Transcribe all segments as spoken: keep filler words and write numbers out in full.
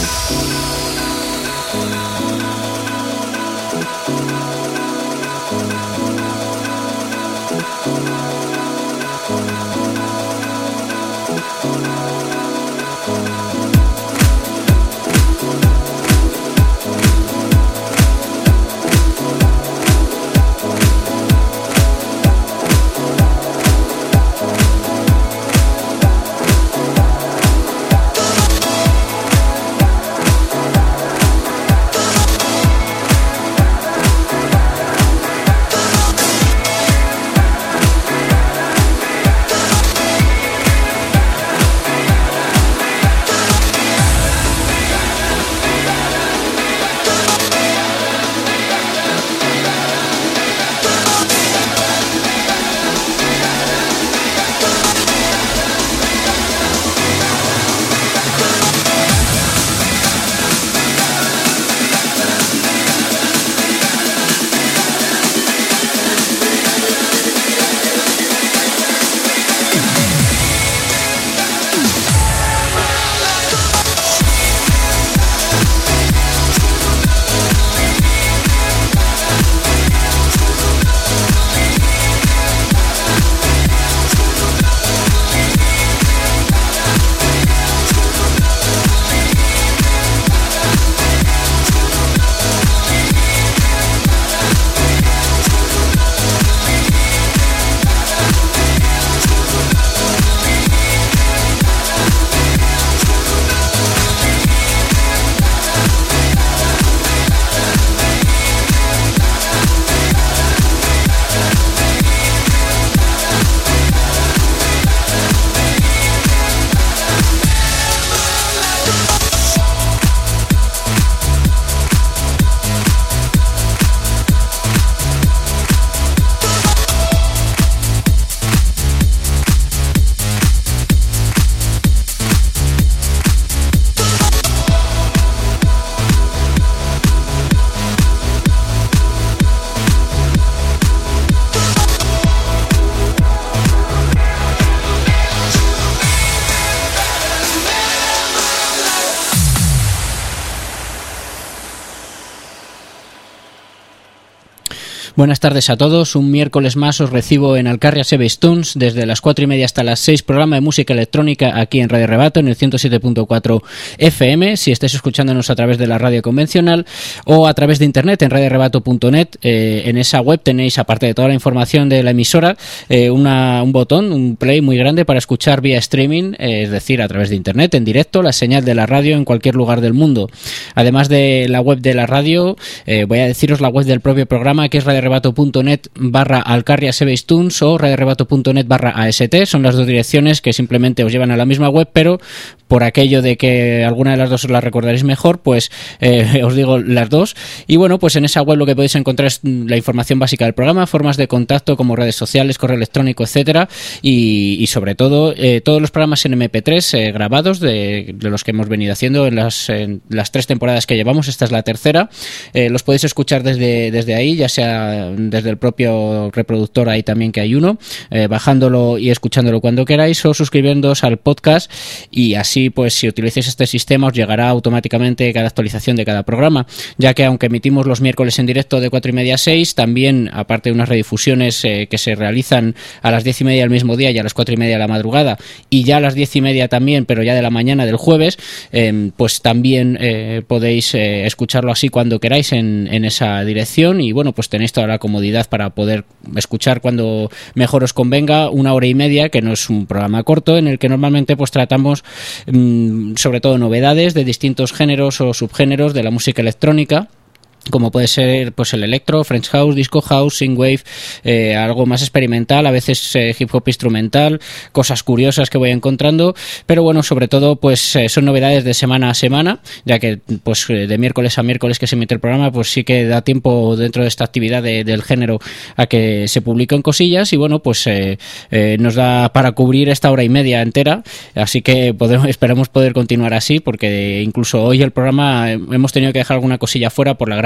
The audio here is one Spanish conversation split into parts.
Buenas tardes a todos, un miércoles más os recibo en Alcarria Sebestuns desde las cuatro y media hasta las seis, programa de música electrónica aquí en Radio Rebato en el ciento siete punto cuatro F M, si estáis escuchándonos a través de la radio convencional o a través de internet en radio rebato punto net. Eh, en esa web tenéis, aparte de toda la información de la emisora, eh, una, un botón, un play muy grande para escuchar vía streaming, eh, es decir, a través de internet, en directo, la señal de la radio en cualquier lugar del mundo. Además de la web de la radio, eh, voy a deciros la web del propio programa, que es radio rebato punto net barra Alcarria Sebestuns o radio rebato punto net barra A S T. Son las dos direcciones que simplemente os llevan a la misma web, pero por aquello de que alguna de las dos os la recordaréis mejor, pues eh, os digo las dos. Y bueno, pues en esa web lo que podéis encontrar es la información básica del programa, formas de contacto como redes sociales, correo electrónico, etcétera, y, y sobre todo eh, todos los programas en eme pe tres eh, grabados de, de los que hemos venido haciendo en las, en las tres temporadas que llevamos. Esta es la tercera. Eh, los podéis escuchar desde, desde ahí, ya sea desde el propio reproductor, ahí también que hay uno, eh, bajándolo y escuchándolo cuando queráis, o suscribiéndoos al podcast, y así pues si utilizáis este sistema os llegará automáticamente cada actualización de cada programa, ya que aunque emitimos los miércoles en directo de cuatro y media a seis, también aparte de unas redifusiones eh, que se realizan a las diez y media del mismo día y a las cuatro y media de la madrugada, y ya a las diez y media también, pero ya de la mañana del jueves, eh, pues también eh, podéis eh, escucharlo así cuando queráis en, en esa dirección, y bueno, pues tenéis toda la comodidad para poder escuchar cuando mejor os convenga, una hora y media, que no es un programa corto, en el que normalmente pues tratamos mmm, sobre todo novedades de distintos géneros o subgéneros de la música electrónica, como puede ser pues el electro, French house, disco house, synthwave, eh, algo más experimental, a veces eh, hip hop instrumental, cosas curiosas que voy encontrando, pero bueno, sobre todo pues eh, son novedades de semana a semana, ya que pues de miércoles a miércoles que se emite el programa, pues sí que da tiempo dentro de esta actividad de, del género a que se publiquen cosillas, y bueno, pues eh, eh, nos da para cubrir esta hora y media entera, así que podemos, esperamos poder continuar así, porque incluso hoy el programa hemos tenido que dejar alguna cosilla fuera por la gran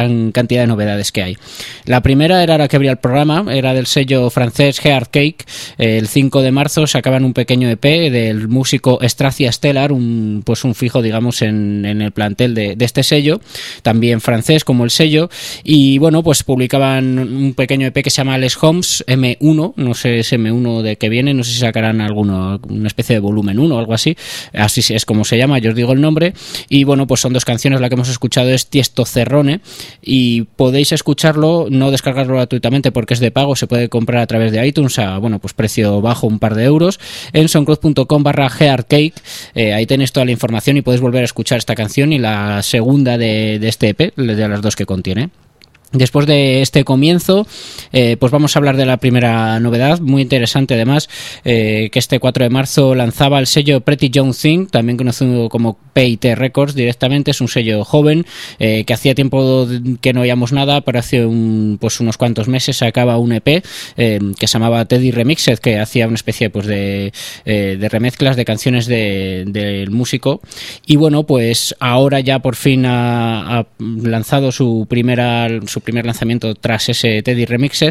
gran cantidad de novedades que hay. La primera era la que abría el programa, era del sello francés Heart Cake. El cinco de marzo sacaban un pequeño E P del músico Stracia Stellar, un, pues un fijo, digamos, en, en el plantel de, de este sello, también francés como el sello, y bueno, pues publicaban un pequeño E P que se llama Les Homes eme uno, no sé si eme uno de qué viene, no sé si sacarán alguno, una especie de volumen uno o algo así, así es como se llama, yo os digo el nombre, y bueno, pues son dos canciones, la que hemos escuchado es Tiesto Cerrone, y podéis escucharlo, no descargarlo gratuitamente porque es de pago, se puede comprar a través de iTunes a, bueno, pues precio bajo, un par de euros, en soundcloud.com barra Heartcake, eh, ahí tenéis toda la información y podéis volver a escuchar esta canción y la segunda de, de este E P, de las dos que contiene. Después de este comienzo, eh, pues vamos a hablar de la primera novedad, muy interesante además, eh, que este cuatro de marzo lanzaba el sello Pretty Young Thing, también conocido como P y T Records directamente. Es un sello joven, eh, que hacía tiempo que no oíamos nada, pero hace un, pues unos cuantos meses sacaba un E P eh, que se llamaba Teddy Remixed, que hacía una especie pues de, eh, de remezclas de canciones del de músico, y bueno, pues ahora ya por fin ha, ha lanzado su primera su primer lanzamiento tras ese Teddy Remixed,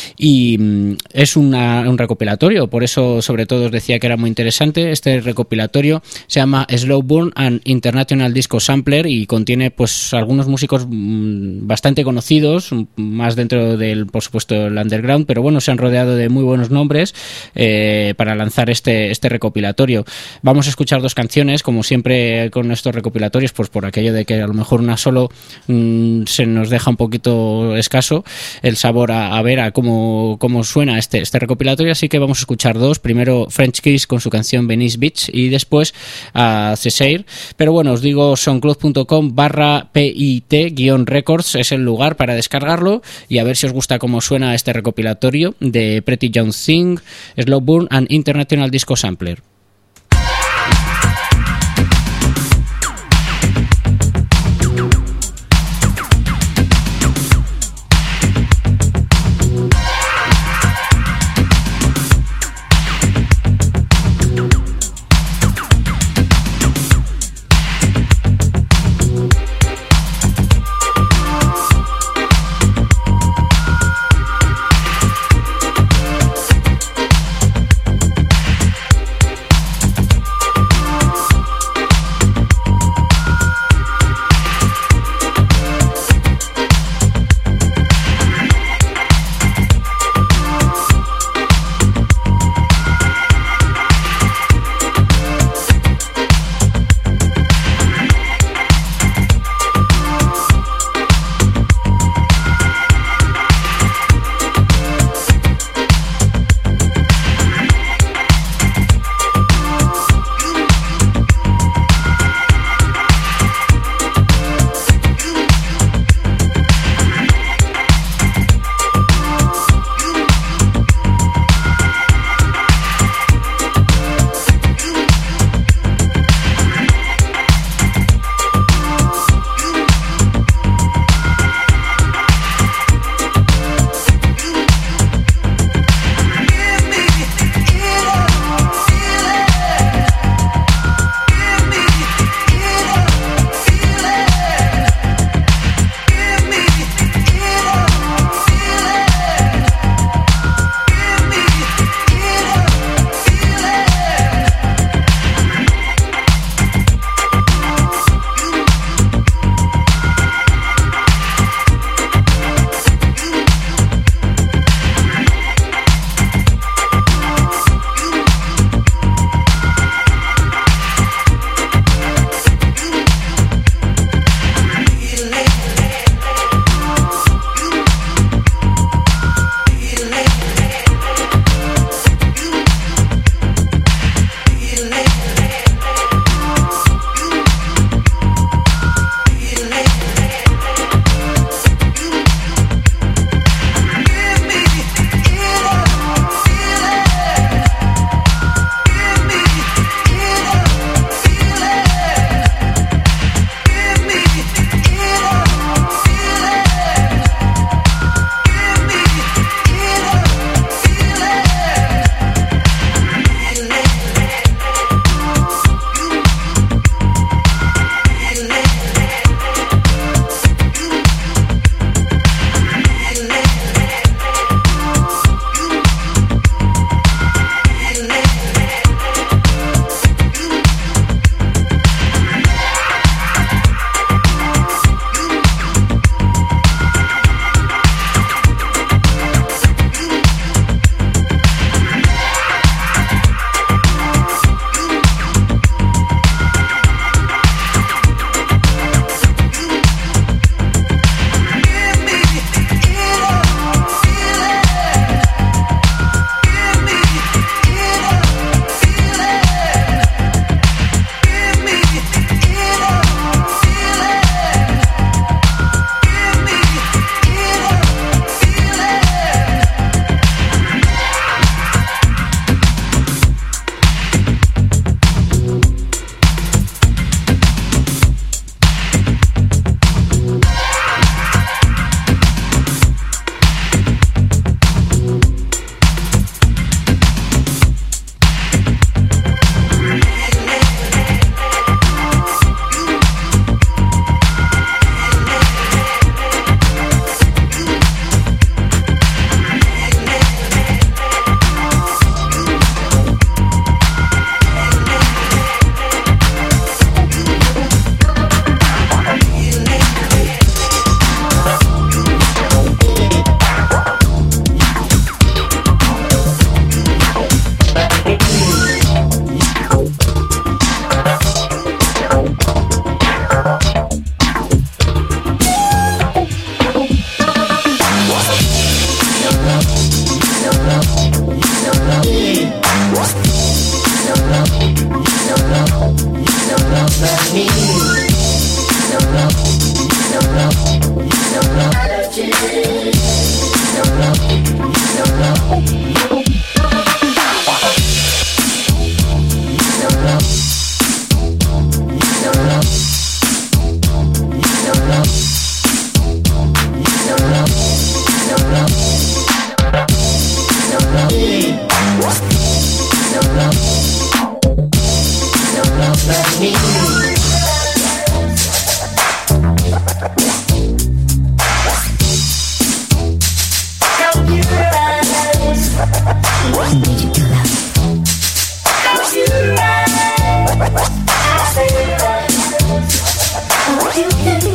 y mm, es una, un recopilatorio, por eso sobre todo os decía que era muy interesante. Este recopilatorio se llama Slow Burn and International Disco Sampler y contiene pues algunos músicos mm, bastante conocidos, más dentro del, por supuesto, el underground, pero bueno, se han rodeado de muy buenos nombres eh, para lanzar este, este recopilatorio. Vamos a escuchar dos canciones, como siempre con estos recopilatorios, pues por aquello de que a lo mejor una solo mm, se nos deja un poquito escaso el sabor a, a ver a cómo, cómo suena este, este recopilatorio, así que vamos a escuchar dos. Primero French Kiss con su canción Venice Beach y después a Cesaire. Pero bueno, os digo soundcloud.com barra pit guión records es el lugar para descargarlo y a ver si os gusta cómo suena este recopilatorio de Pretty Young Thing, Slow Burn and International Disco Sampler.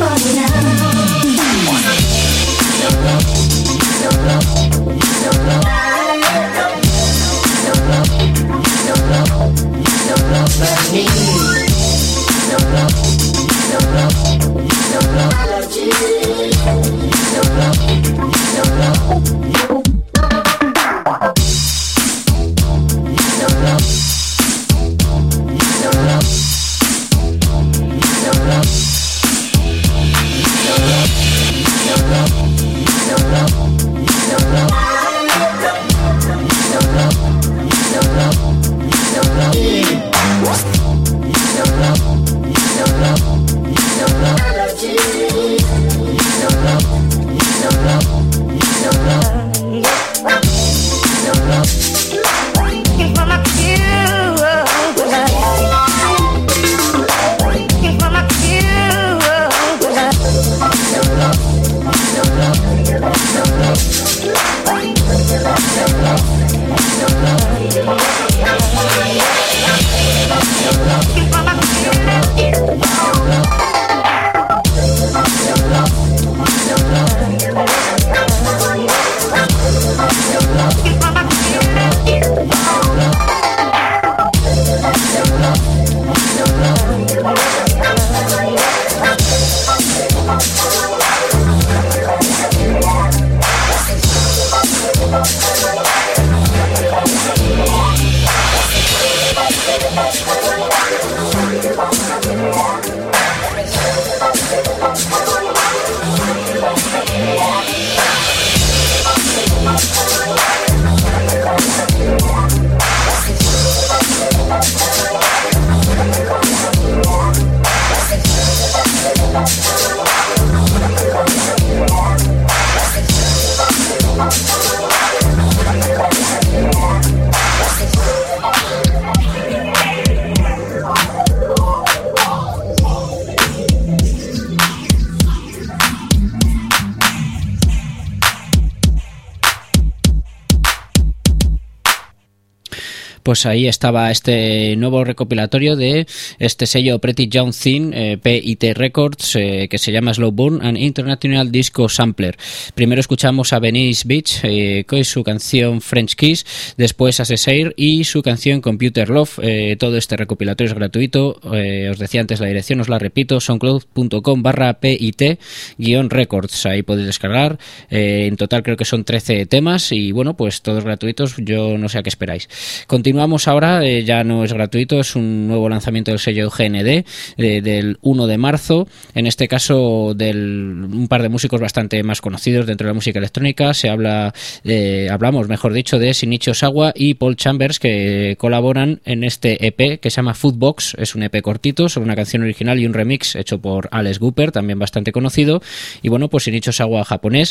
Pues ahí estaba este nuevo recopilatorio de este sello Pretty Young Thing, eh, P I T Records, eh, que se llama Slow Burn and International Disco Sampler. Primero escuchamos a Venice Beach eh, con su canción French Kiss, después a Cesaire y su canción Computer Love. Eh, todo este recopilatorio es gratuito. Eh, os decía antes la dirección, os la repito, soundcloud.com barra PIT guión records. Ahí podéis descargar. Eh, en total creo que son trece temas y bueno, pues todos gratuitos. Yo no sé a qué esperáis. Continuamos ahora, eh, ya no es gratuito, es un nuevo lanzamiento del sello G N D eh, del uno de marzo, en este caso del un par de músicos bastante más conocidos dentro de la música electrónica. Se habla, eh, hablamos mejor dicho de Shinichi Osawa y Paul Chambers, que colaboran en este E P que se llama Foodbox. Es un E P cortito sobre una canción original y un remix hecho por Alex Cooper, también bastante conocido. Y bueno, pues Shinichi Osawa japonés,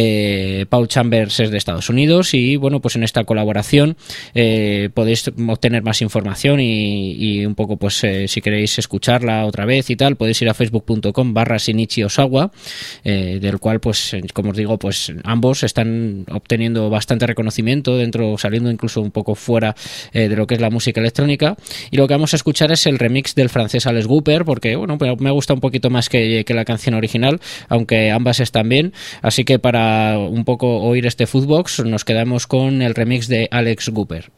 eh, Paul Chambers es de Estados Unidos y bueno, pues en esta colaboración eh, podéis obtener más información y, y un poco pues eh, si queréis escucharla otra vez y tal, podéis ir a facebook.com barra Shinichi Osawa, eh, del cual pues como os digo, pues ambos están obteniendo bastante reconocimiento dentro, saliendo incluso un poco fuera eh, de lo que es la música electrónica. Y lo que vamos a escuchar es el remix del francés Alex Cooper, porque bueno, me gusta un poquito más que, que la canción original, aunque ambas están bien. Así que para un poco oír este Foodbox nos quedamos con el remix de Alex Cooper.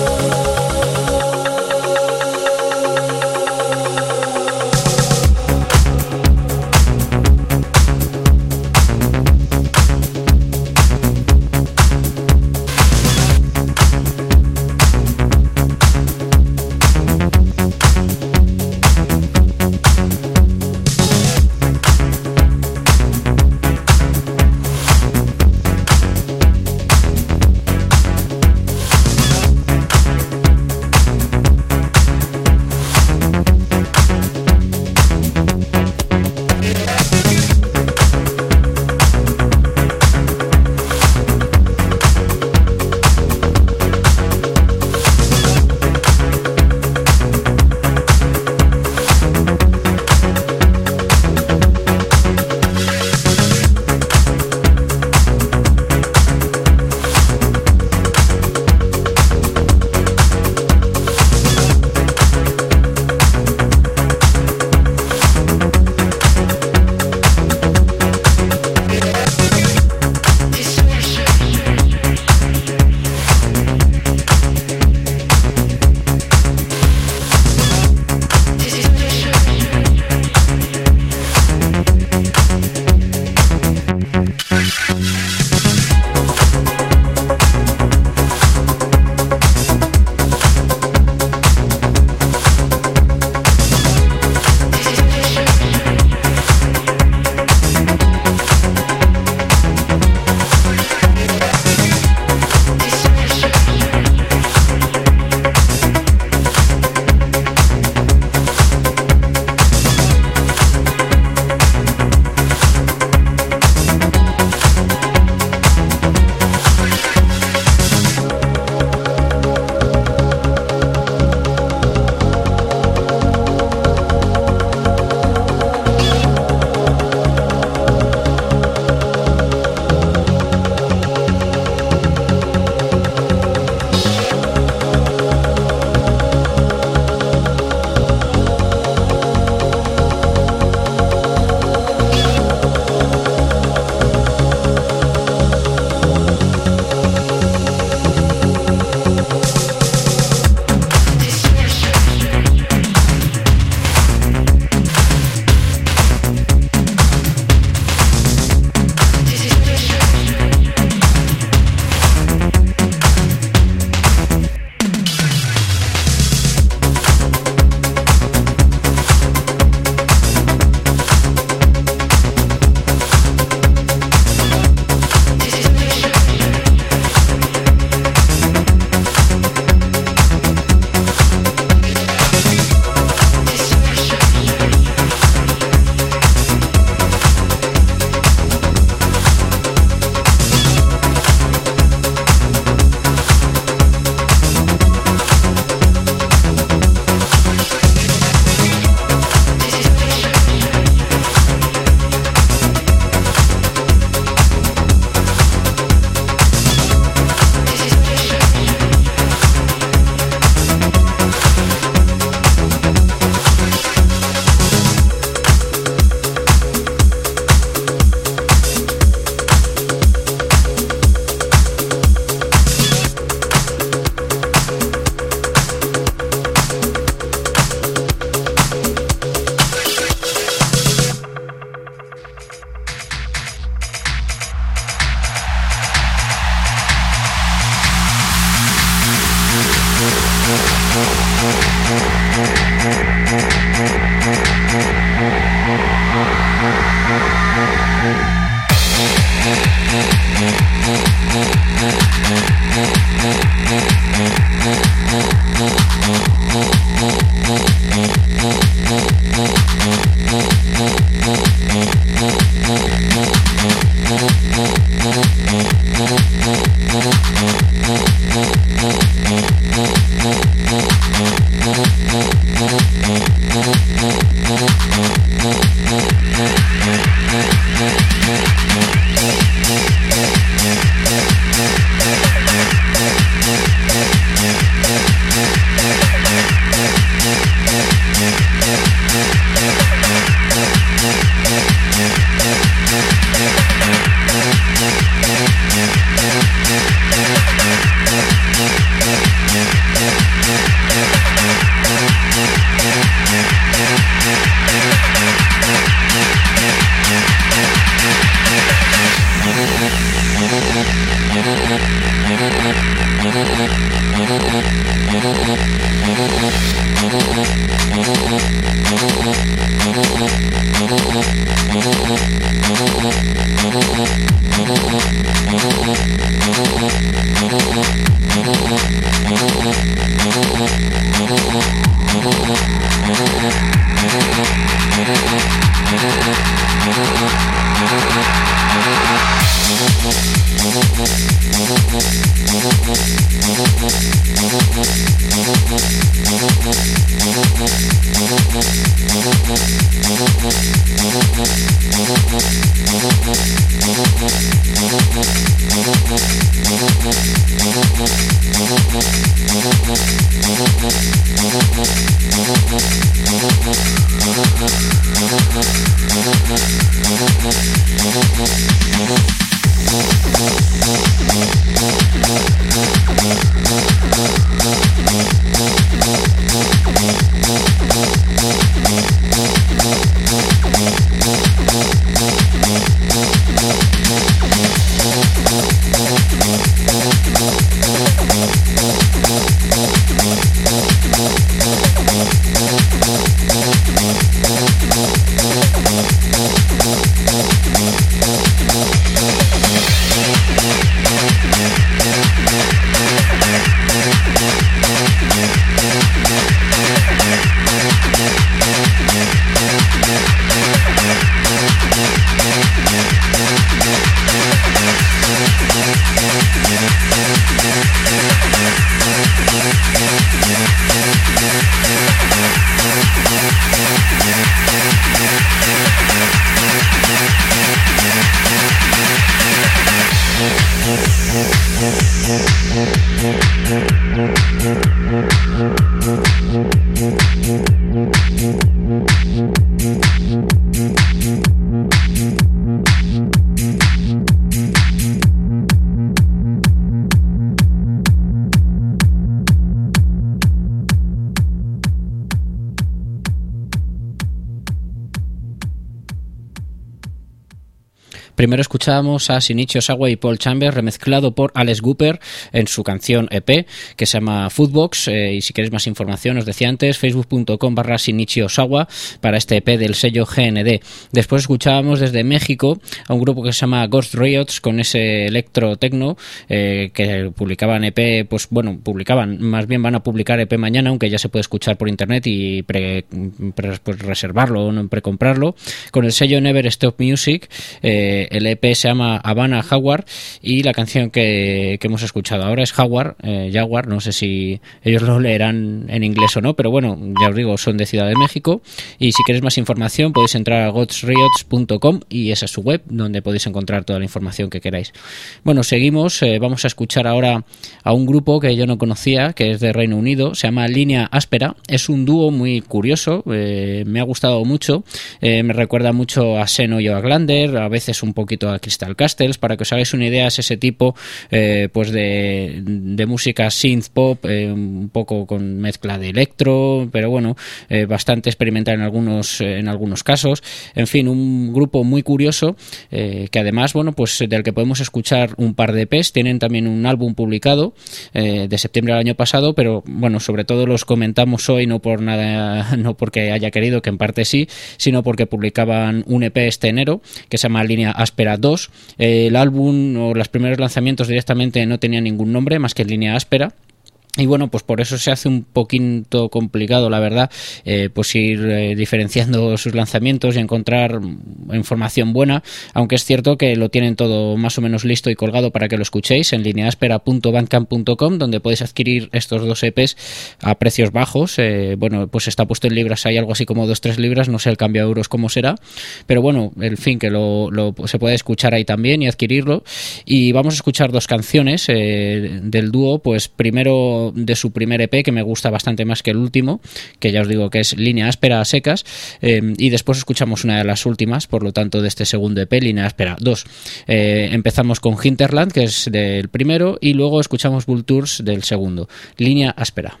Primero escuchábamos a Shinichi Osawa y Paul Chambers remezclado por Alex Cooper en su canción E P que se llama Footbox, eh, y si queréis más información os decía antes facebook.com barra Shinichi Osawa para este E P del sello G N D. Después escuchábamos desde México a un grupo que se llama Ghost Riots con ese electro techno eh, que publicaban E P, pues bueno, publicaban, más bien van a publicar E P mañana, aunque ya se puede escuchar por internet y pre, pre, pues reservarlo o no precomprarlo, con el sello Never Stop Music. eh, El E P se llama Havana Jaguar y la canción que, que hemos escuchado ahora es Jaguar, eh, Jaguar, no sé si ellos lo leerán en inglés o no, pero bueno, ya os digo, son de Ciudad de México y si queréis más información podéis entrar a ghost riots punto com y esa es su web donde podéis encontrar toda la información que queráis. Bueno, seguimos, eh, vamos a escuchar ahora a un grupo que yo no conocía, que es de Reino Unido, se llama Línea Áspera, es un dúo muy curioso, eh, me ha gustado mucho, eh, me recuerda mucho a Seno y a Glander, a veces un poquito a Crystal Castles, para que os hagáis una idea, es ese tipo eh, pues de, de música synth pop, eh, un poco con mezcla de electro, pero bueno, eh, bastante experimental en algunos eh, en algunos casos. En fin, un grupo muy curioso eh, que además, bueno, pues del que podemos escuchar un par de E Pes, tienen también un álbum publicado eh, de septiembre del año pasado, pero bueno, sobre todo los comentamos hoy no por nada, no porque haya querido, que en parte sí, sino porque publicaban un E P este enero que se llama Línea Áspera dos. Eh, el álbum o los primeros lanzamientos directamente no tenían ningún nombre más que Línea Áspera. Y bueno, pues por eso se hace un poquito complicado, la verdad, eh, pues ir eh, diferenciando sus lanzamientos y encontrar información buena, aunque es cierto que lo tienen todo más o menos listo y colgado para que lo escuchéis en lineaspera punto bandcamp punto com, donde podéis adquirir estos dos E Pes a precios bajos. Eh, bueno, pues está puesto en libras, hay algo así como dos tres libras, no sé el cambio a euros cómo será, pero bueno, en fin, que lo, lo se puede escuchar ahí también y adquirirlo. Y vamos a escuchar dos canciones eh, del dúo, pues primero de su primer E P, que me gusta bastante más que el último, que ya os digo que es Línea Áspera a secas, eh, y después escuchamos una de las últimas, por lo tanto, de este segundo E P, Línea Áspera dos. Eh, empezamos con Hinterland, que es del primero, y luego escuchamos Vultures del segundo. Línea Áspera.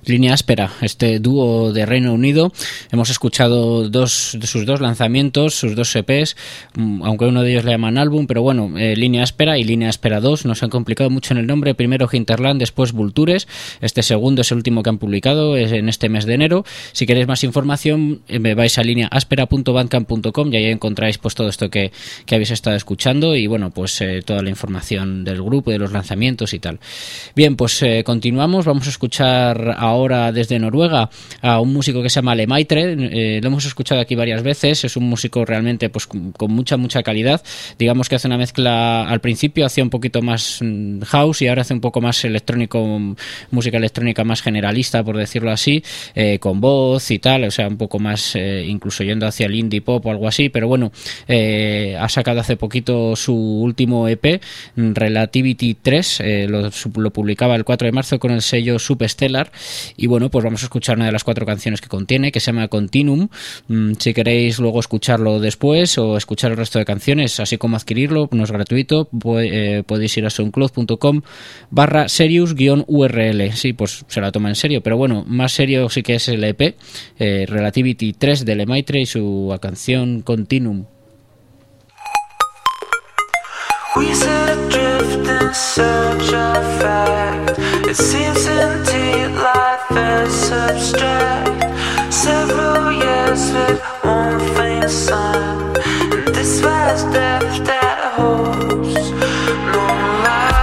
Línea Áspera, este dúo de Reino Unido. Hemos escuchado dos de sus dos lanzamientos, sus dos E Pes, aunque uno de ellos le llaman álbum, pero bueno, eh, Línea Áspera y Línea Áspera dos. Nos han complicado mucho en el nombre. Primero Hinterland, después Vultures. Este segundo es el último que han publicado, es en este mes de enero. Si queréis más información, eh, vais a línea áspera punto bandcamp punto com y ahí encontráis pues todo esto que, que habéis estado escuchando y bueno, pues eh, toda la información del grupo, de los lanzamientos y tal. Bien, pues eh, continuamos. Vamos a escuchar ahora desde Noruega a un músico que se llama Lemaitre. Eh, lo hemos escuchado aquí varias veces. Es un músico realmente pues con, con mucha mucha calidad. Digamos que hace una mezcla, al principio hacía un poquito más house y ahora hace un poco más electrónico, música electrónica más generalista, por decirlo así, eh, con voz y tal, o sea, un poco más eh, incluso yendo hacia el indie pop o algo así, pero bueno, eh, ha sacado hace poquito su último E P, Relativity tres, eh, lo, lo publicaba el cuatro de marzo con el sello Substellar y bueno, pues vamos a escuchar una de las cuatro canciones que contiene, que se llama Continuum. Mm, si queréis luego escucharlo después o escuchar el resto de canciones, así como adquirirlo, no es gratuito, eh, podéis ir a soundcloud punto com barra serious guión U R L. Sí, pues se la toma en serio, pero bueno, más serio sí que es el E P, eh, Relativity tres de Lemaitre y su canción Continuum. We set adrift in search of fact. It seems indeed life is abstract. Several years with one faint sun, and this vast depth that holds no light.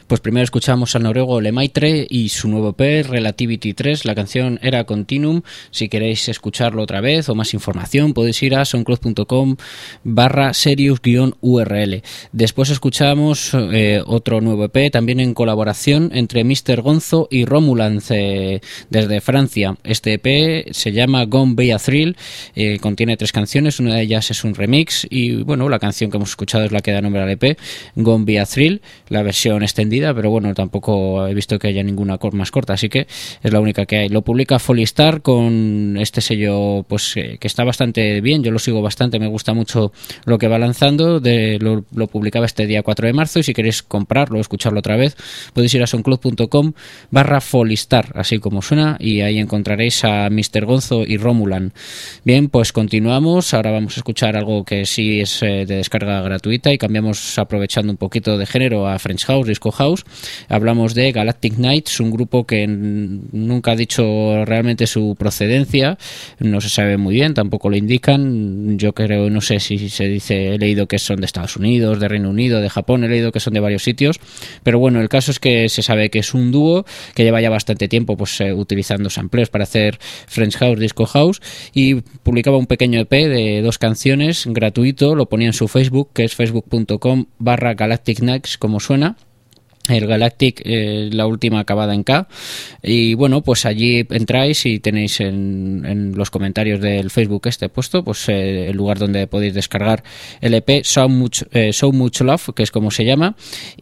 Pues primero escuchamos al noruego Lemaitre y su nuevo E P, Relativity tres. La canción era Continuum. Si queréis escucharlo otra vez o más información, podéis ir a soundcloud.com barra serious-U R L. Después escuchamos eh, otro nuevo E P, también en colaboración entre míster Gonzo y Romulan eh, desde Francia. Este E P se llama Gone Be a Thrill, eh, contiene tres canciones, una de ellas es un remix y bueno, la canción que hemos escuchado es la que da nombre al E P, Gone Be a Thrill, la versión extendida, pero bueno, tampoco he visto que haya ninguna más corta, así que es la única que hay. Lo publica Follistar con este sello pues eh, que está bastante bien, yo lo sigo bastante, me gusta mucho lo que va lanzando, de, lo, lo publicaba este día cuatro de marzo y si queréis comprarlo o escucharlo otra vez podéis ir a soundcloud.com barra Follistar, así como suena, y ahí encontraréis a míster Gonzo y Romulan. Bien, pues continuamos, ahora vamos a escuchar algo que sí es eh, de descarga gratuita y cambiamos aprovechando un poquito de género a French House, Disco House. Hablamos de Galactic Nights, un grupo que nunca ha dicho realmente su procedencia, no se sabe muy bien, tampoco lo indican. Yo creo, no sé si se dice, he leído que son de Estados Unidos, de Reino Unido, de Japón, he leído que son de varios sitios, pero bueno, el caso es que se sabe que es un dúo que lleva ya bastante tiempo pues eh, utilizando sampleos para hacer French House, Disco House, y publicaba un pequeño E P de dos canciones gratuito, lo ponía en su Facebook, que es facebook.com barra Galactic Nights, como suena. El Galactic, eh, la última acabada en K, y bueno, pues allí entráis y tenéis en, en los comentarios del Facebook este puesto pues eh, el lugar donde podéis descargar el E P So Much, eh, So Much Love, que es como se llama,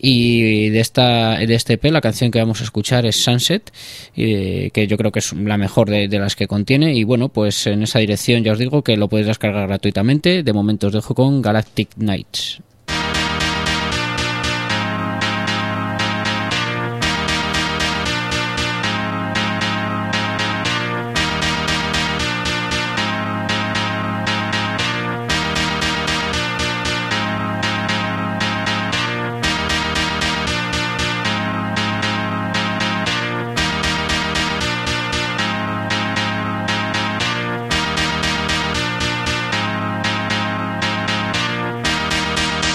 y de esta de este E P la canción que vamos a escuchar es Sunset, eh, que yo creo que es la mejor de, de las que contiene, y bueno, pues en esa dirección ya os digo que lo podéis descargar gratuitamente. De momento os dejo con Galactic Nights. Sunset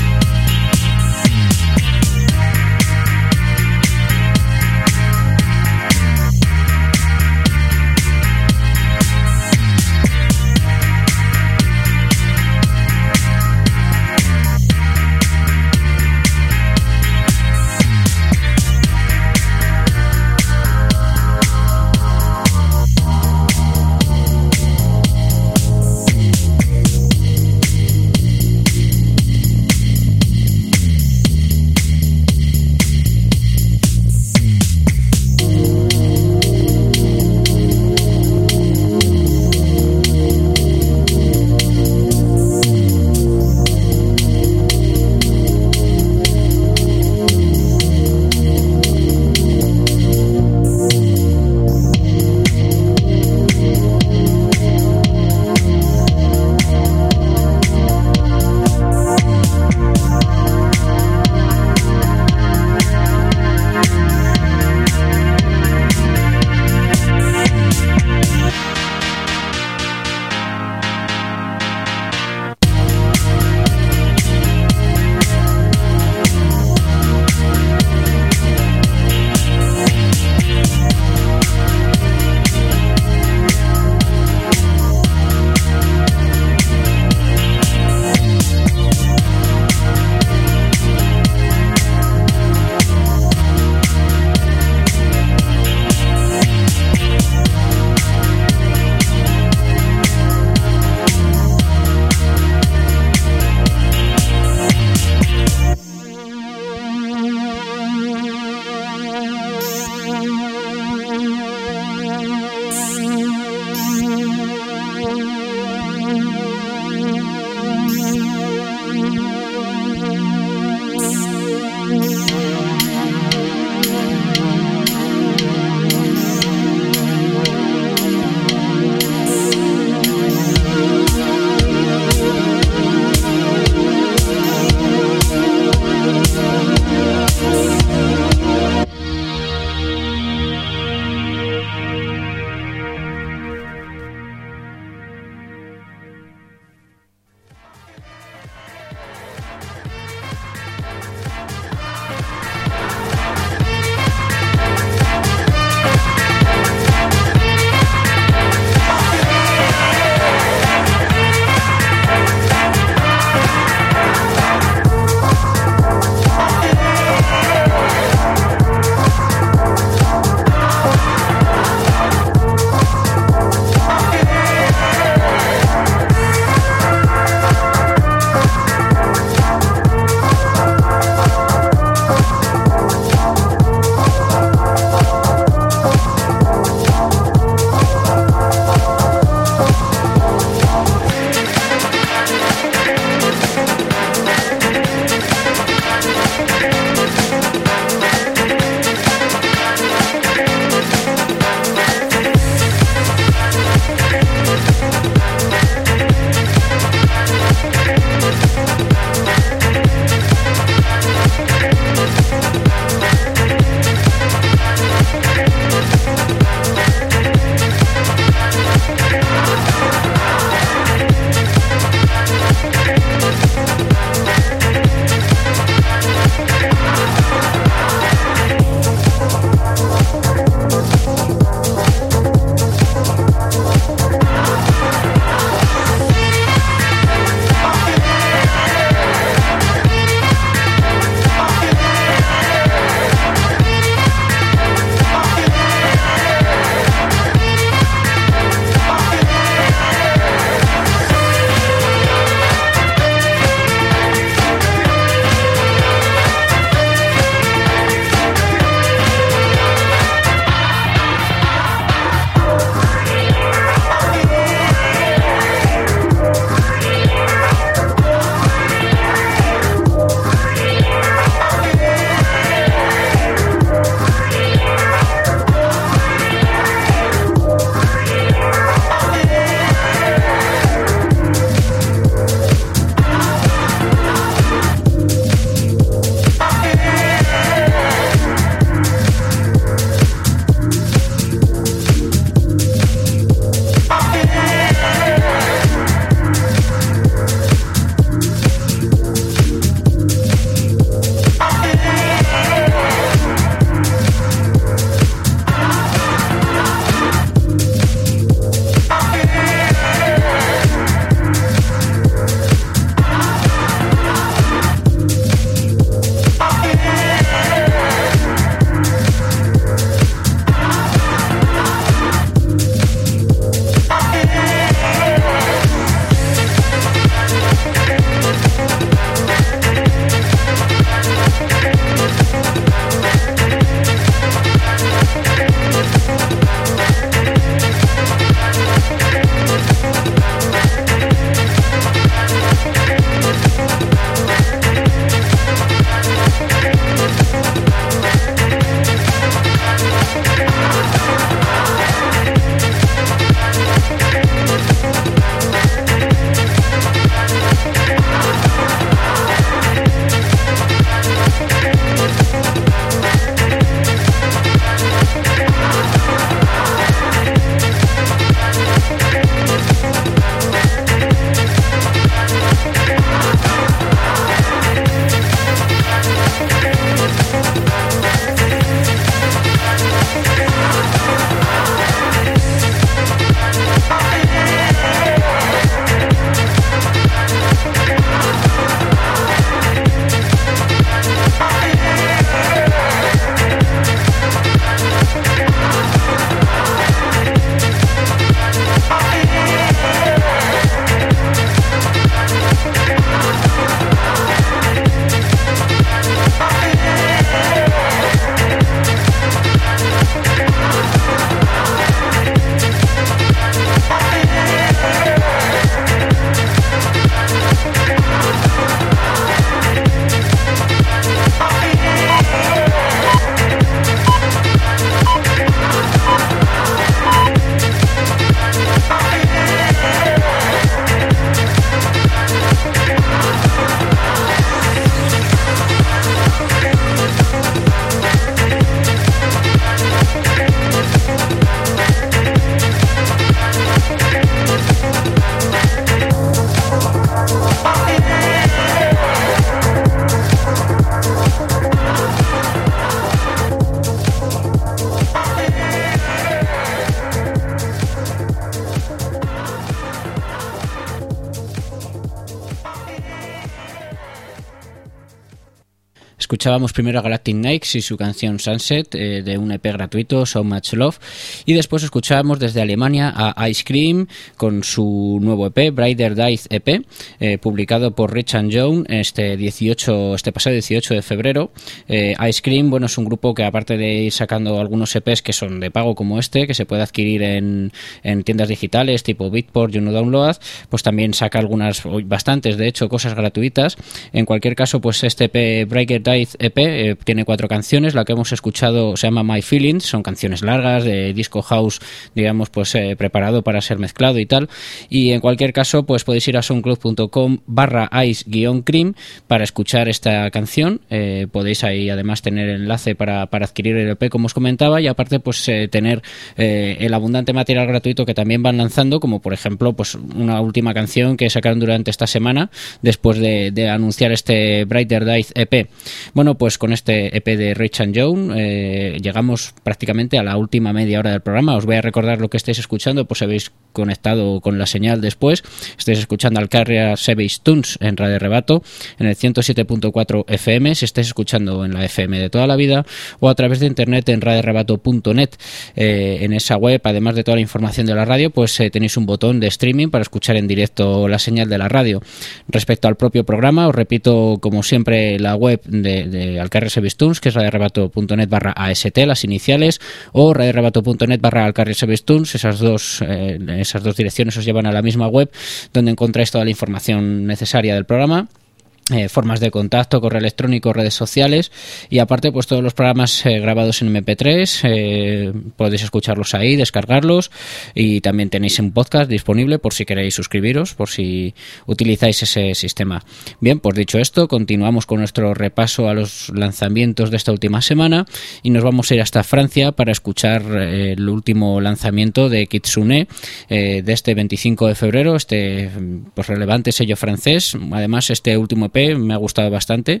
escuchábamos primero a Galactic Knights y su canción Sunset, eh, de un E P gratuito, So Much Love, y después escuchábamos desde Alemania a Ice Cream con su nuevo E P, Brighter Days E P, eh, publicado por Rich and Joan este dieciocho, este pasado dieciocho de febrero. Eh, Ice Cream, bueno, es un grupo que aparte de ir sacando algunos E Pes que son de pago como este, que se puede adquirir en, en tiendas digitales tipo Beatport y Uno Download, pues también saca algunas, bastantes de hecho, cosas gratuitas. En cualquier caso, pues este E P, Brighter Days E P, eh, tiene cuatro canciones. La que hemos escuchado se llama My Feelings, son canciones largas de disco house, digamos, pues eh, preparado para ser mezclado y tal. Y en cualquier caso, pues podéis ir a soundcloud.com barra ice-cream para escuchar esta canción. Eh, podéis ahí además tener enlace para, para adquirir el E P, como os comentaba, y aparte pues eh, tener eh, el abundante material gratuito que también van lanzando, como por ejemplo pues una última canción que sacaron durante esta semana después de, de anunciar este Brighter Days E P. Bueno, pues con este E P de Rich and Joan eh, llegamos prácticamente a la última media hora del programa. Os voy a recordar lo que estáis escuchando, pues habéis conectado con la señal después. Estáis escuchando al Carrier Sebeis Tunes en Radio Rebato en el ciento siete punto cuatro F M, si estáis escuchando en la F M de toda la vida, o a través de internet en radio rebato punto net. Eh, en esa web, además de toda la información de la radio, pues eh, tenéis un botón de streaming para escuchar en directo la señal de la radio. Respecto al propio programa, os repito como siempre la web de, de Alcarria Sebeis Tunes, que es radio rebato punto net barra A S T, las iniciales, o radio rebato punto net barra Alcarria Sebeis Tunes. Esas dos, eh, esas dos direcciones os llevan a la misma web, donde encontráis toda la información necesaria del programa. Eh, formas de contacto, correo electrónico, redes sociales, y aparte pues todos los programas eh, grabados en eme pe tres, eh, podéis escucharlos ahí, descargarlos, y también tenéis un podcast disponible por si queréis suscribiros, por si utilizáis ese sistema. Bien, pues dicho esto, continuamos con nuestro repaso a los lanzamientos de esta última semana y nos vamos a ir hasta Francia para escuchar eh, el último lanzamiento de Kitsune eh, de este veinticinco de febrero, este pues relevante sello francés. Además, este último E P me ha gustado bastante.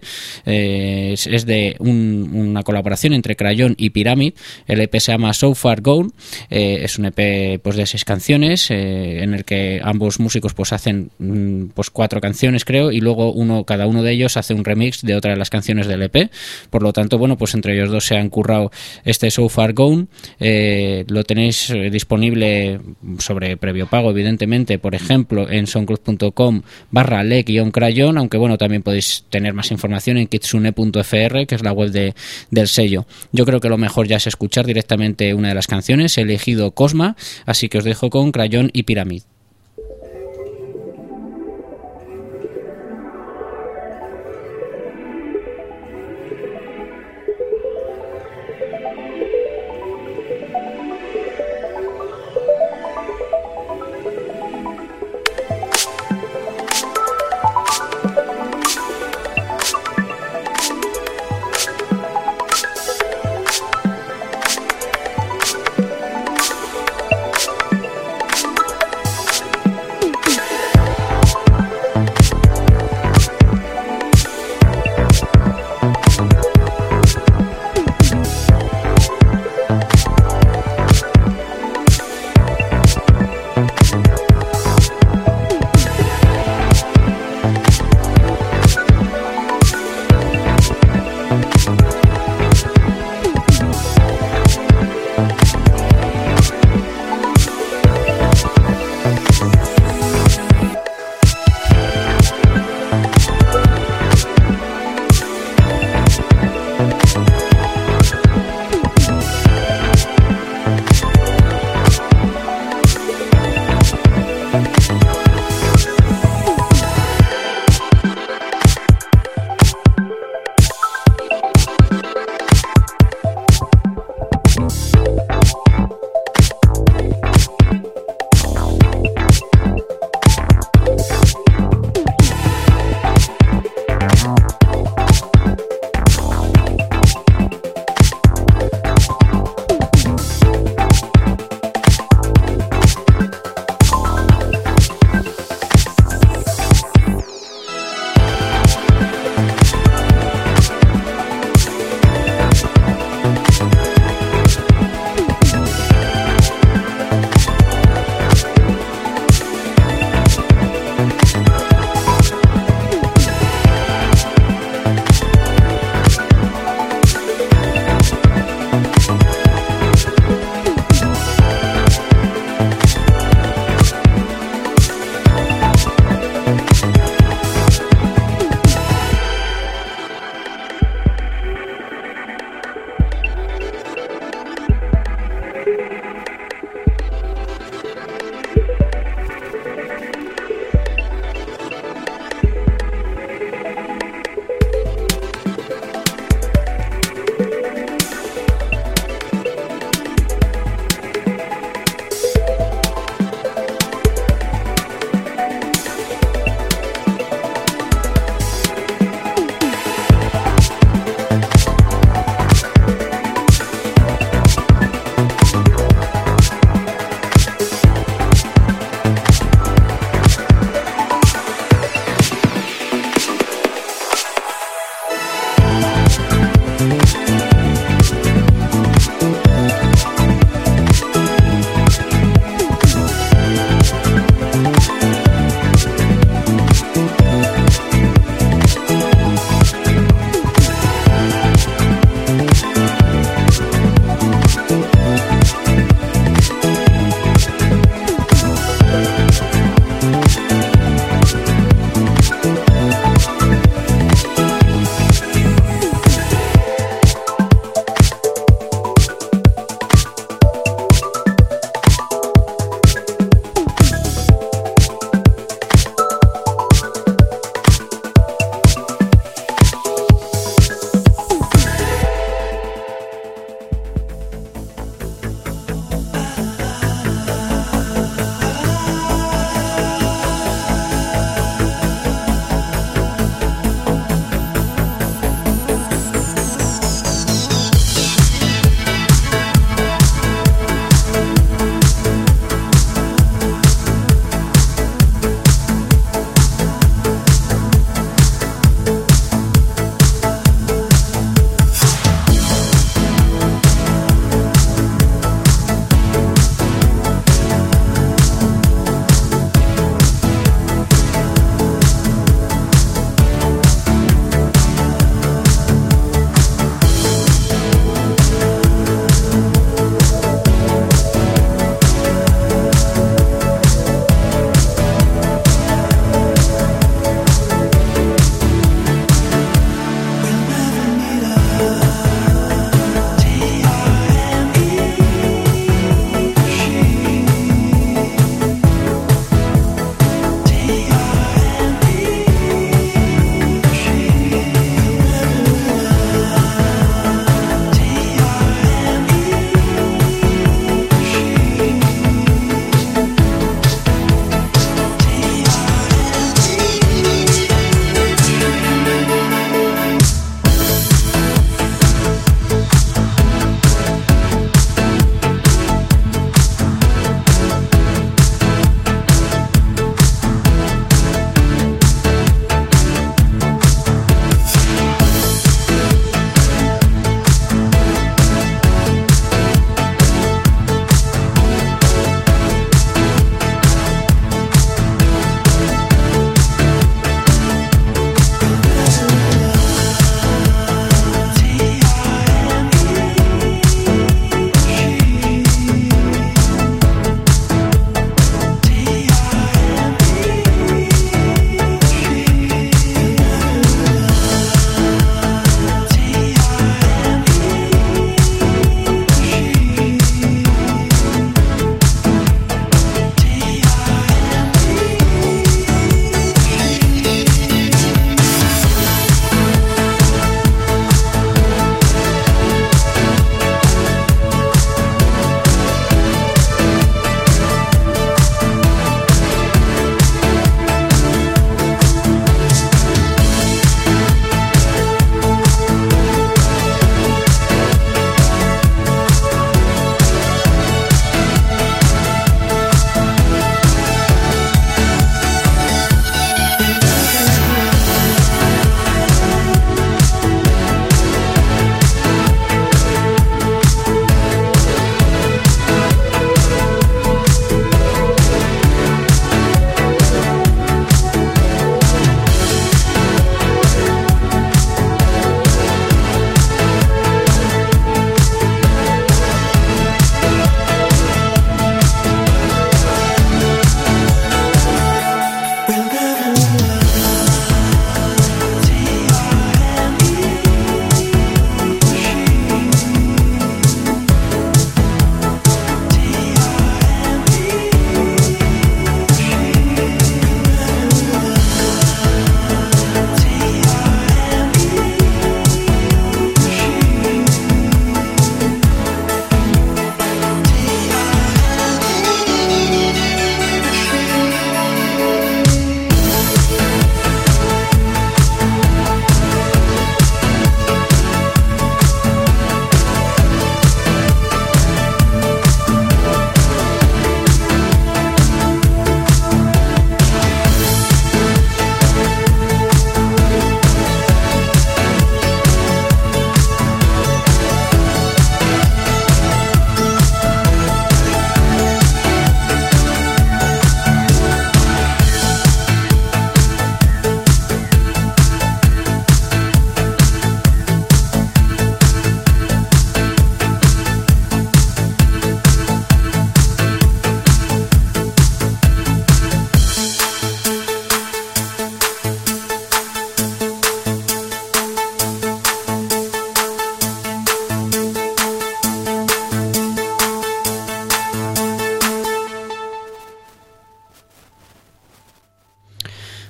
Eh, es, es de un, una colaboración entre Crayon y Pyramid. El E P se llama So Far Gone. Eh, es un E P pues de seis canciones, eh, en el que ambos músicos pues hacen pues cuatro canciones, creo, y luego uno cada uno de ellos hace un remix de otra de las canciones del E P. Por lo tanto, bueno, pues entre ellos dos se han currado este So Far Gone. Eh, lo tenéis disponible sobre previo pago, evidentemente, por ejemplo, en soundcloud.com barra le-crayon, aunque bueno, también podéis tener más información en kitsune punto f r, que es la web de, del sello. Yo creo que lo mejor ya es escuchar directamente una de las canciones. He elegido Cosma, así que os dejo con Crayon y Pyramid.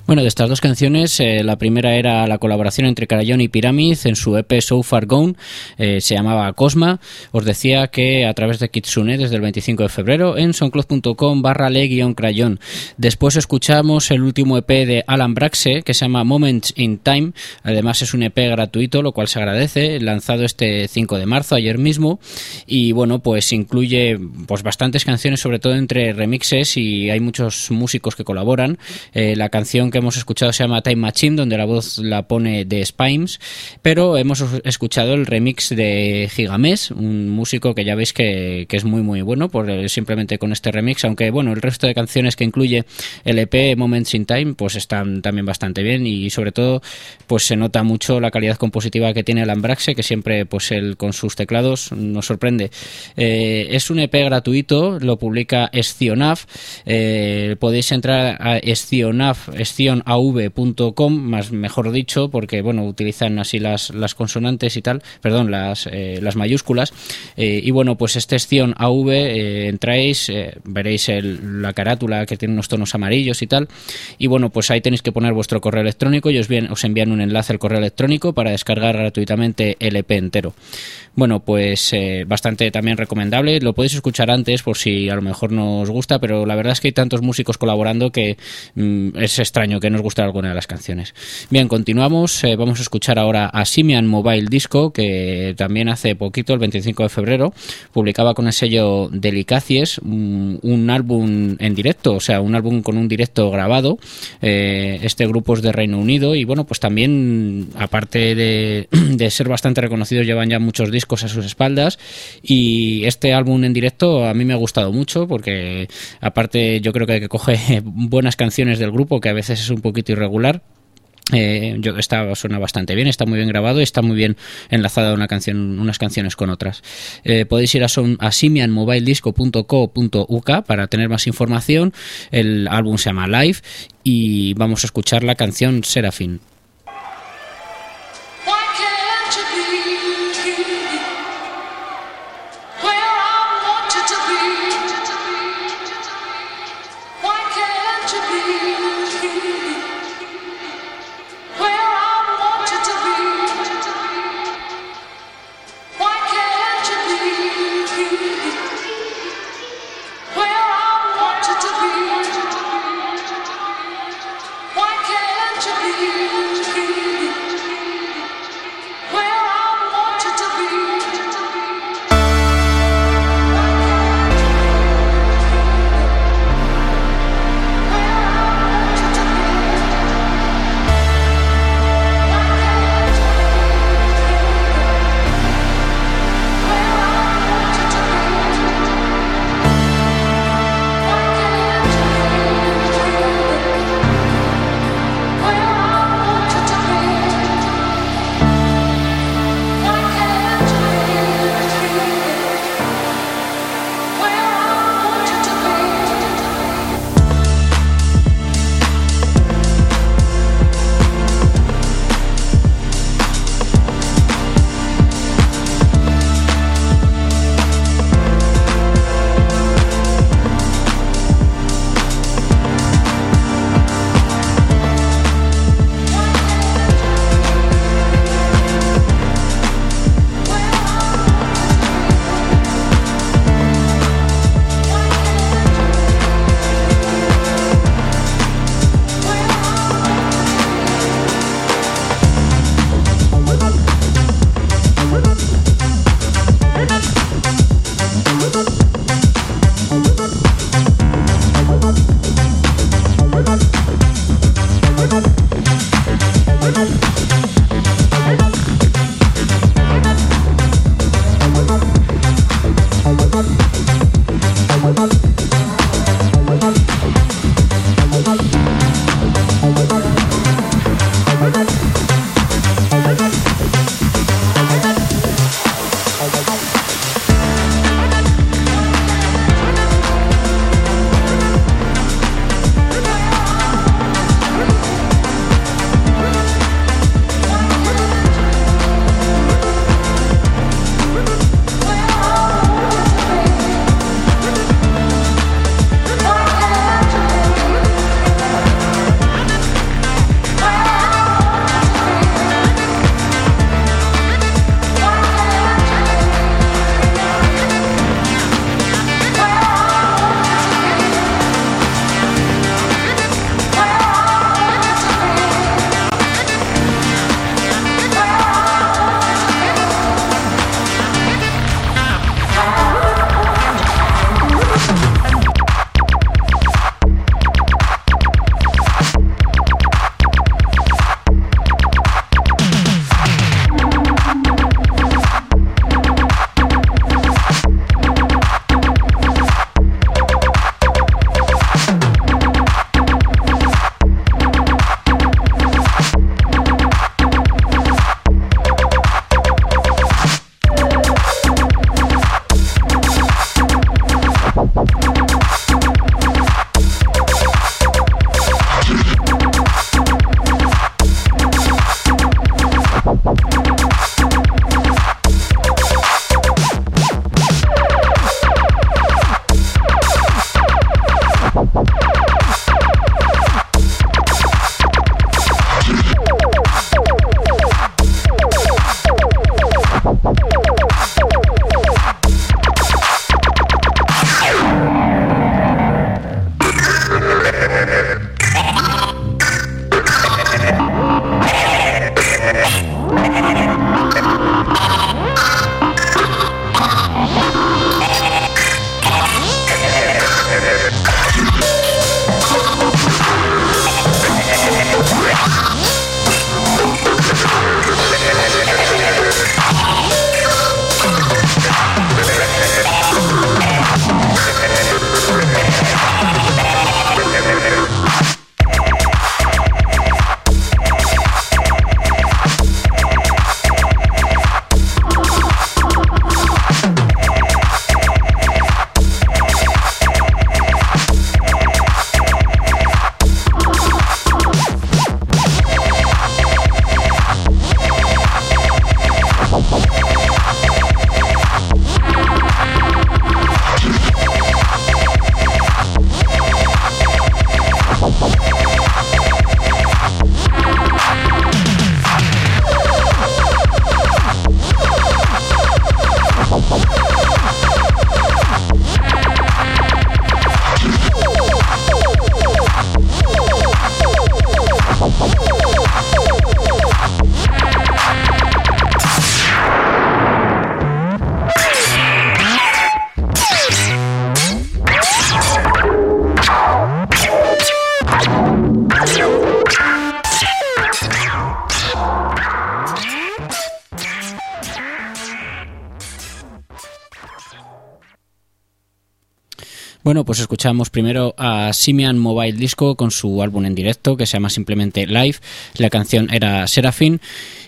Bueno, de estas dos canciones, eh, la primera era la colaboración entre Crayón y Pyramid en su E P So Far Gone, eh, se llamaba Cosma. Os decía que a través de Kitsune desde el veinticinco de febrero en soundcloud punto com barra le guión crayón. Después escuchamos el último E P de Alan Braxe que se llama Moments in Time. Además es un E P gratuito, lo cual se agradece, lanzado este cinco de marzo, ayer mismo. Y bueno, pues incluye pues bastantes canciones, sobre todo entre remixes, y hay muchos músicos que colaboran. Eh, la canción que hemos escuchado se llama Time Machine, donde la voz la pone The Spimes, pero hemos escuchado el remix de Gigamés, un músico que ya veis que, que es muy muy bueno por simplemente con este remix, aunque bueno, el resto de canciones que incluye el E P Moments in Time pues están también bastante bien, y sobre todo pues se nota mucho la calidad compositiva que tiene Alan Braxe, que siempre pues él con sus teclados nos sorprende. Eh, es un E P gratuito, lo publica Escionav, eh, podéis entrar a Escionav, estion a v punto com, más mejor dicho, porque bueno, utilizan así las, las consonantes y tal, perdón, las, eh, las mayúsculas, eh, y bueno, pues este Estion A V, eh, entráis, eh, veréis el, la carátula que tiene unos tonos amarillos y tal, y bueno, pues ahí tenéis que poner vuestro correo electrónico y os, bien, os envían un enlace al correo electrónico para descargar gratuitamente el E P entero. Bueno, pues eh, bastante también recomendable, lo podéis escuchar antes por si a lo mejor no os gusta, pero la verdad es que hay tantos músicos colaborando que mm, es extraño que nos guste alguna de las canciones. Bien, continuamos, eh, vamos a escuchar ahora a Simian Mobile Disco, que también hace poquito, el veinticinco de febrero, publicaba con el sello Delicacies un, un álbum en directo, o sea, un álbum con un directo grabado. Eh, este grupo es de Reino Unido y bueno, pues también, aparte de, de ser bastante reconocidos, llevan ya muchos discos a sus espaldas, y este álbum en directo a mí me ha gustado mucho porque aparte yo creo que coge buenas canciones del grupo, que a veces es un poquito irregular. Eh, yo, está, suena bastante bien, está muy bien grabado y está muy bien enlazada una canción, unas canciones con otras. Eh, podéis ir a, son, a simian mobile disco punto co punto u k para tener más información. El álbum se llama Live y vamos a escuchar la canción Serafín. Why can't you be? Bueno, pues escuchamos primero a Simian Mobile Disco con su álbum en directo que se llama simplemente Live. La canción era Seraphine.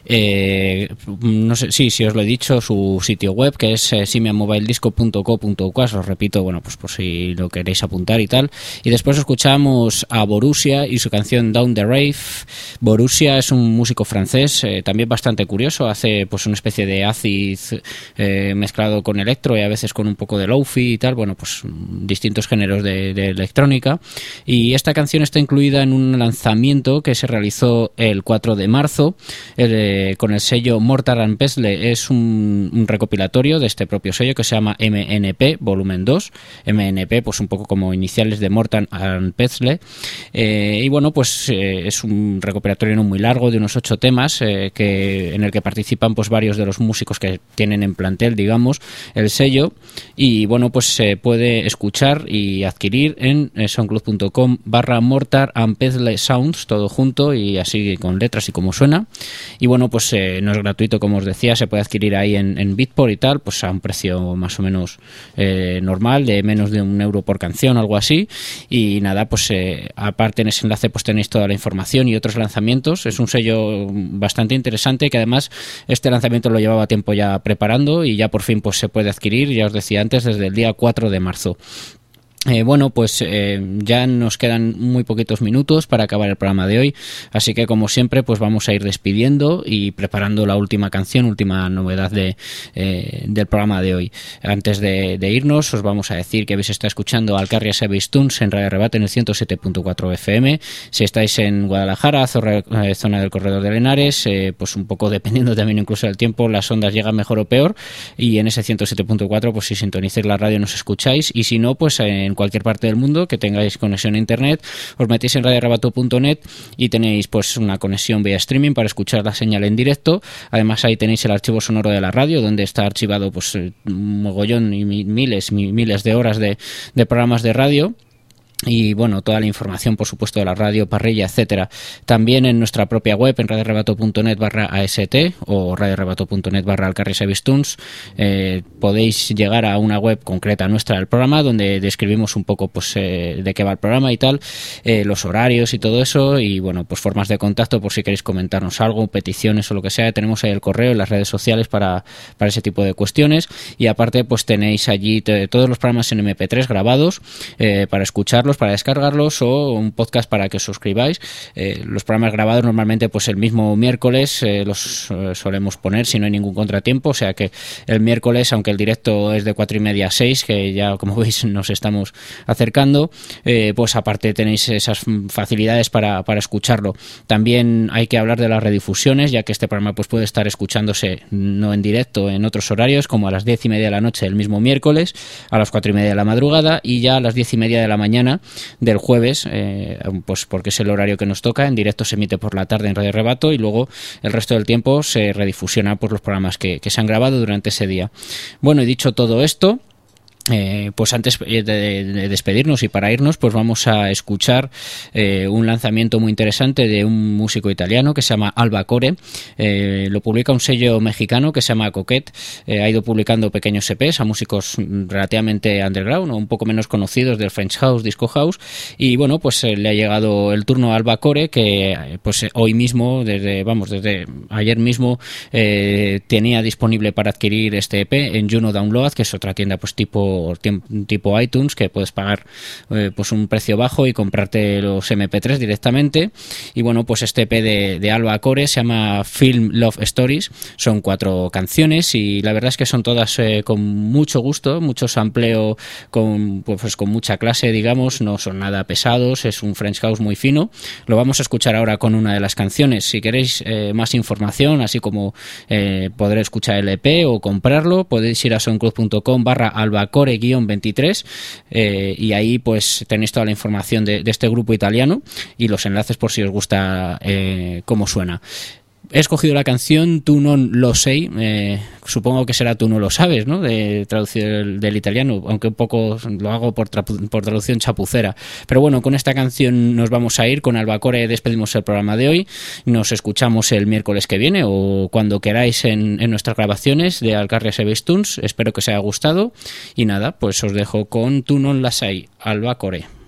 Eh, no sé, sí, sí os lo he dicho, su sitio web que es eh, simian mobile disco punto co punto u k, os lo repito, bueno, pues por si lo queréis apuntar y tal. Y después escuchamos a Borussia y su canción Down the Rave. Borussia es un músico francés, eh, también bastante curioso, hace pues una especie de acid eh, mezclado con electro y a veces con un poco de lo-fi y tal, bueno, pues distintos géneros de, de electrónica. Y esta canción está incluida en un lanzamiento que se realizó el cuatro de marzo, el Eh, con el sello Mortar and Pestle. Es un, un recopilatorio de este propio sello que se llama M N P volumen dos. M N P pues un poco como iniciales de Mortar and Pestle, eh, y bueno pues eh, es un recopilatorio no muy largo de unos ocho temas eh, que, en el que participan pues varios de los músicos que tienen en plantel, digamos, el sello. Y bueno pues se puede escuchar y adquirir en soundcloud punto com barra Mortar and Pestle Sounds, todo junto y así con letras y como suena. Y bueno pues eh, no es gratuito, como os decía, se puede adquirir ahí en, en Beatport y tal, pues a un precio más o menos eh, normal, de menos de un euro por canción, algo así. Y nada, pues eh, aparte en ese enlace pues tenéis toda la información y otros lanzamientos. Es un sello bastante interesante que además este lanzamiento lo llevaba tiempo ya preparando y ya por fin pues se puede adquirir, ya os decía antes, desde el día cuatro de marzo. Eh, bueno, pues eh, ya nos quedan muy poquitos minutos para acabar el programa de hoy, así que como siempre pues vamos a ir despidiendo y preparando la última canción, última novedad de, eh, del programa de hoy. Antes de, de irnos os vamos a decir que habéis estado escuchando Alcarria Sebestuns en Radio Arrebato en el ciento siete punto cuatro F M. Si estáis en Guadalajara, zona del Corredor de Henares, eh, pues un poco dependiendo también incluso del tiempo, las ondas llegan mejor o peor, y en ese ciento siete punto cuatro pues si sintonizáis la radio nos escucháis, y si no pues en en cualquier parte del mundo que tengáis conexión a internet, os metéis en radio arrebato punto net y tenéis pues una conexión vía streaming para escuchar la señal en directo. Además ahí tenéis el archivo sonoro de la radio, donde está archivado pues un mogollón y miles miles de horas de, de programas de radio. Y bueno, toda la información, por supuesto, de la radio, parrilla, etcétera. También en nuestra propia web, en radio arrebato punto net barra A S T o radio arrebato punto net barra Alcarria Sebestuns, eh, podéis llegar a una web concreta nuestra del programa, donde describimos un poco pues eh, de qué va el programa y tal, eh, los horarios y todo eso, y bueno, pues formas de contacto por si queréis comentarnos algo, peticiones o lo que sea. Tenemos ahí el correo y las redes sociales para, para ese tipo de cuestiones. Y aparte, pues tenéis allí te, todos los programas en eme pe tres grabados eh, para escucharlos, para descargarlos, o un podcast para que os suscribáis. Eh, los programas grabados normalmente pues el mismo miércoles eh, los eh, solemos poner si no hay ningún contratiempo, o sea que el miércoles, aunque el directo es de cuatro y media a seis, que ya como veis nos estamos acercando, eh, pues aparte tenéis esas facilidades para, para escucharlo. También hay que hablar de las redifusiones, ya que este programa pues puede estar escuchándose no en directo en otros horarios, como a las diez y media de la noche del mismo miércoles, a las cuatro y media de la madrugada, y ya a las diez y media de la mañana del jueves, eh, pues porque es el horario que nos toca. En directo se emite por la tarde en Radio Arrebato y luego el resto del tiempo se redifusiona por los programas que, que se han grabado durante ese día. Bueno, y dicho todo esto, Eh, pues antes de, de despedirnos y para irnos, pues vamos a escuchar eh, un lanzamiento muy interesante de un músico italiano que se llama Alba Core. Eh, lo publica un sello mexicano que se llama Coquette. Eh, ha ido publicando pequeños E Pes a músicos relativamente underground o un poco menos conocidos del French House, Disco House, y bueno, pues eh, le ha llegado el turno a Alba Core, que eh, pues eh, hoy mismo, desde vamos desde ayer mismo, eh, tenía disponible para adquirir este E P en Juno Download, que es otra tienda pues tipo tipo iTunes, que puedes pagar eh, pues un precio bajo y comprarte los eme pe tres directamente. Y bueno, pues este E P de, de Alba Core se llama Film Love Stories. Son cuatro canciones y la verdad es que son todas eh, con mucho gusto, mucho sampleo, con, pues con mucha clase, digamos. No son nada pesados, es un French House muy fino. Lo vamos a escuchar ahora con una de las canciones. Si queréis eh, más información, así como eh, poder escuchar el E P o comprarlo, podéis ir a soundcloud punto com barra albacore albacore veintitrés, eh, y ahí pues tenéis toda la información de, de este grupo italiano y los enlaces por si os gusta eh, cómo suena. He escogido la canción Tu non lo sei, eh, supongo que será Tú no lo sabes, ¿no? De traducir del, del italiano, aunque un poco lo hago por, tra- por traducción chapucera. Pero bueno, con esta canción nos vamos a ir, con Albacore despedimos el programa de hoy, nos escuchamos el miércoles que viene o cuando queráis en, en nuestras grabaciones de Alcarria Sebestuns. Espero que os haya gustado y nada, pues os dejo con Tu non la sai, Albacore.